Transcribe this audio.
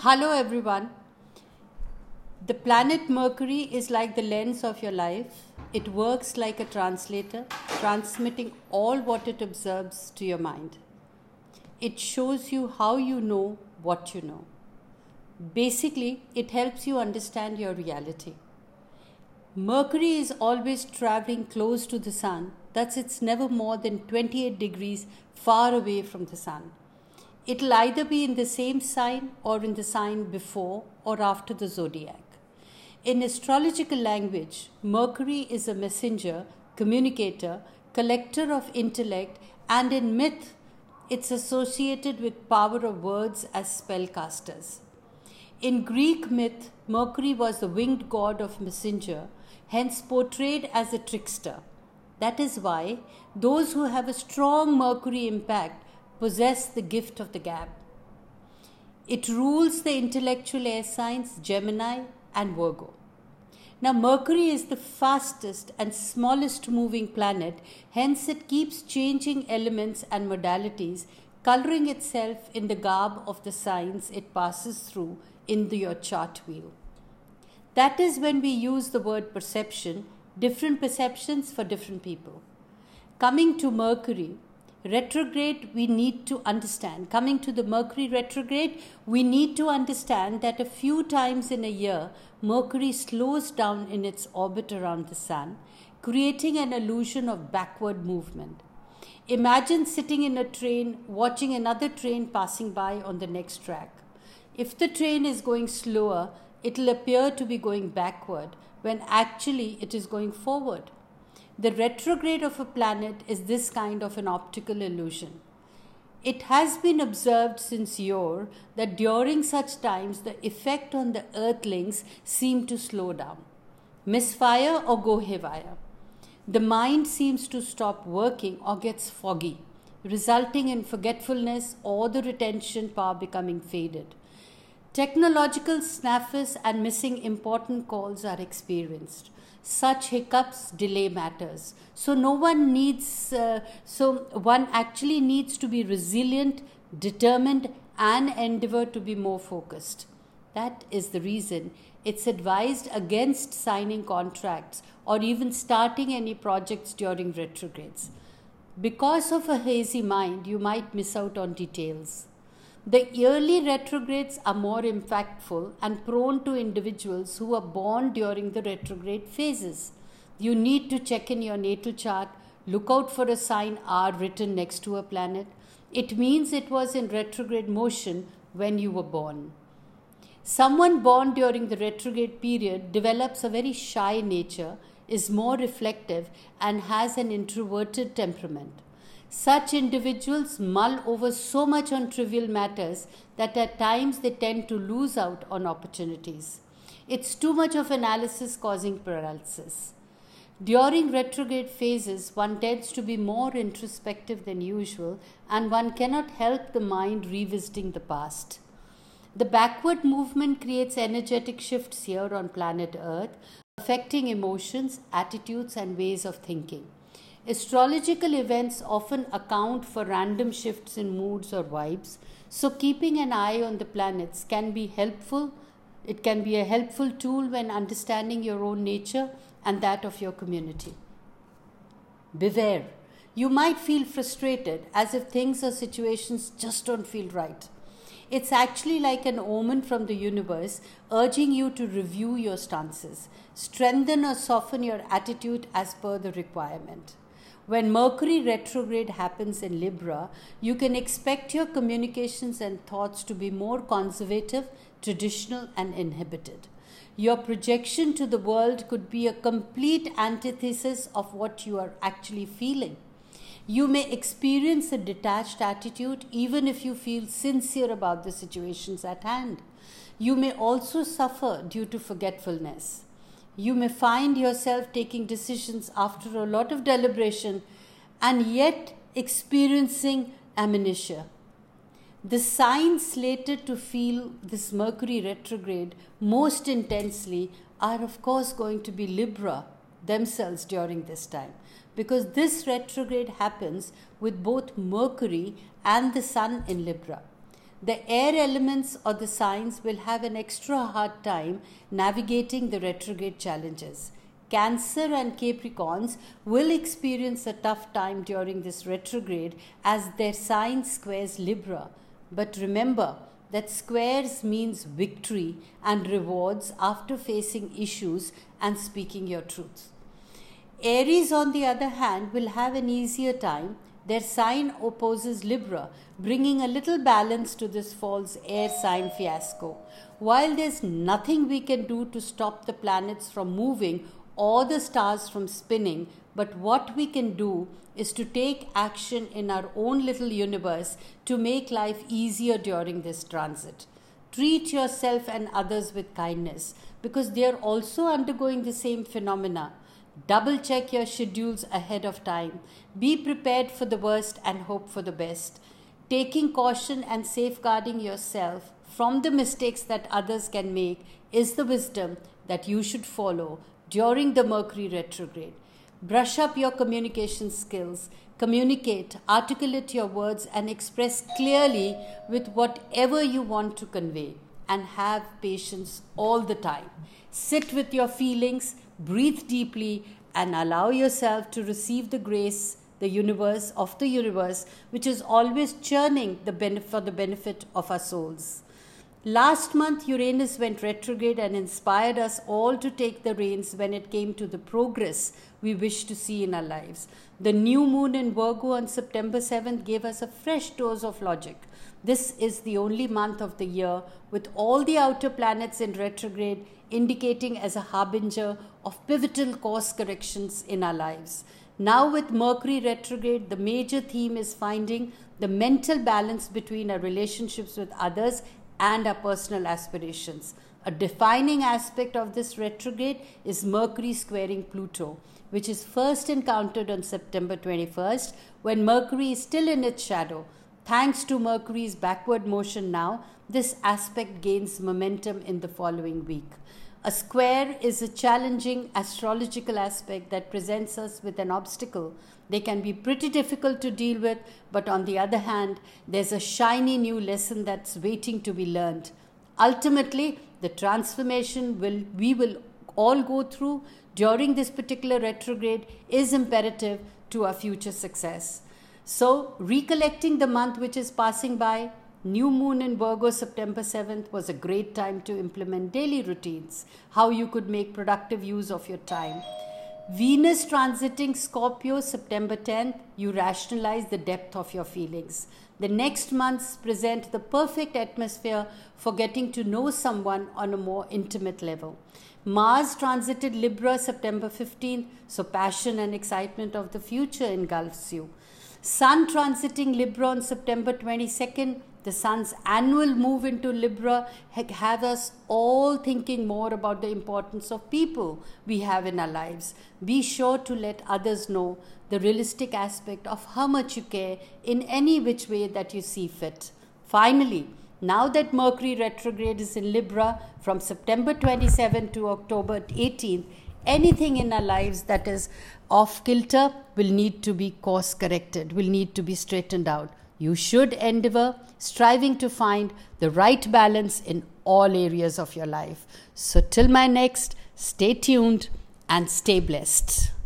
Hello everyone. The planet Mercury is like the lens of your life. It works like a translator, transmitting all what it observes to your mind. It shows you how you know what you know. Basically, it helps you understand your reality. Mercury is always traveling close to the sun, thus it's never more than 28 degrees far away from the sun. It'll either be in the same sign or in the sign before or after the zodiac. In astrological language, Mercury is a messenger, communicator, collector of intellect, and in myth, it's associated with power of words as spellcasters. In Greek myth, Mercury was the winged god of messenger, hence portrayed as a trickster. That is why those who have a strong Mercury impact possess the gift of the gab. It rules the intellectual air signs Gemini and Virgo. Now, Mercury is the fastest and smallest moving planet, hence it keeps changing elements and modalities, coloring itself in the garb of the signs it passes through in your chart wheel. That is when we use the word perception, different perceptions for different people. Coming to Mercury retrograde, we need to understand. Coming to the Mercury retrograde, we need to understand that a few times in a year, Mercury slows down in its orbit around the sun, creating an illusion of backward movement. Imagine sitting in a train, watching another train passing by on the next track. If the train is going slower, it will appear to be going backward, when actually it is going forward. The retrograde of a planet is this kind of an optical illusion. It has been observed since yore that during such times the effect on the earthlings seem to slow down, misfire or go haywire. The mind seems to stop working or gets foggy, resulting in forgetfulness or the retention power becoming faded. Technological snaffles and missing important calls are experienced. Such hiccups delay matters. So one actually needs to be resilient, determined, and endeavor to be more focused. That is the reason it's advised against signing contracts or even starting any projects during retrogrades. Because of a hazy mind, you might miss out on details. The yearly retrogrades are more impactful and prone to individuals who are born during the retrograde phases. You need to check in your natal chart, look out for a sign R written next to a planet. It means it was in retrograde motion when you were born. Someone born during the retrograde period develops a very shy nature, is more reflective, and has an introverted temperament. Such individuals mull over so much on trivial matters that at times they tend to lose out on opportunities. It's too much of analysis causing paralysis. During retrograde phases, one tends to be more introspective than usual, and one cannot help the mind revisiting the past. The backward movement creates energetic shifts here on planet Earth, affecting emotions, attitudes, and ways of thinking. Astrological events often account for random shifts in moods or vibes, so keeping an eye on the planets can be helpful. It can be a helpful tool when understanding your own nature and that of your community. Beware, you might feel frustrated as if things or situations just don't feel right. It's actually like an omen from the universe urging you to review your stances, strengthen or soften your attitude as per the requirement. When Mercury retrograde happens in Libra, you can expect your communications and thoughts to be more conservative, traditional, and inhibited. Your projection to the world could be a complete antithesis of what you are actually feeling. You may experience a detached attitude even if you feel sincere about the situations at hand. You may also suffer due to forgetfulness. You may find yourself taking decisions after a lot of deliberation and yet experiencing amnesia. The signs slated to feel this Mercury retrograde most intensely are, of course, going to be Libra themselves during this time, because this retrograde happens with both Mercury and the Sun in Libra. The air elements or the signs will have an extra hard time navigating the retrograde challenges. Cancer and Capricorns will experience a tough time during this retrograde as their sign squares Libra. But remember that squares means victory and rewards after facing issues and speaking your truth. Aries, on the other hand, will have an easier time. Their sign opposes Libra, bringing a little balance to this fall's air sign fiasco. While there's nothing we can do to stop the planets from moving or the stars from spinning, but what we can do is to take action in our own little universe to make life easier during this transit. Treat yourself and others with kindness because they are also undergoing the same phenomena. Double check your schedules ahead of time. Be prepared for the worst and hope for the best. Taking caution and safeguarding yourself from the mistakes that others can make is the wisdom that you should follow during the Mercury retrograde. Brush up your communication skills. Communicate, articulate your words, and express clearly with whatever you want to convey. And have patience all the time. Sit with your feelings, breathe deeply, and allow yourself to receive the grace, the universe, which is always churning for the benefit of our souls. Last month, Uranus went retrograde and inspired us all to take the reins when it came to the progress we wish to see in our lives. The new moon in Virgo on September 7th gave us a fresh dose of logic. This is the only month of the year with all the outer planets in retrograde, indicating as a harbinger of pivotal course corrections in our lives. Now with Mercury retrograde, the major theme is finding the mental balance between our relationships with others and our personal aspirations. A defining aspect of this retrograde is Mercury squaring Pluto, which is first encountered on September 21st when Mercury is still in its shadow. Thanks to Mercury's backward motion now, this aspect gains momentum in the following week. A square is a challenging astrological aspect that presents us with an obstacle. They can be pretty difficult to deal with, but on the other hand, there's a shiny new lesson that's waiting to be learned. Ultimately, the transformation we will all go through during this particular retrograde is imperative to our future success. So, recollecting the month which is passing by, new moon in Virgo September 7th was a great time to implement daily routines, how you could make productive use of your time. Venus transiting Scorpio September 10th, you rationalize the depth of your feelings. The next months present the perfect atmosphere for getting to know someone on a more intimate level. Mars transited Libra September 15th, so passion and excitement of the future engulfs you. Sun transiting Libra on September 22nd, the Sun's annual move into Libra had us all thinking more about the importance of people we have in our lives. Be sure to let others know the realistic aspect of how much you care in any which way that you see fit. Finally, now that Mercury retrograde is in Libra from September 27 to October 18th, anything in our lives that is off kilter will need to be course corrected, will need to be straightened out. You should endeavor striving to find the right balance in all areas of your life. So till my next, stay tuned and stay blessed.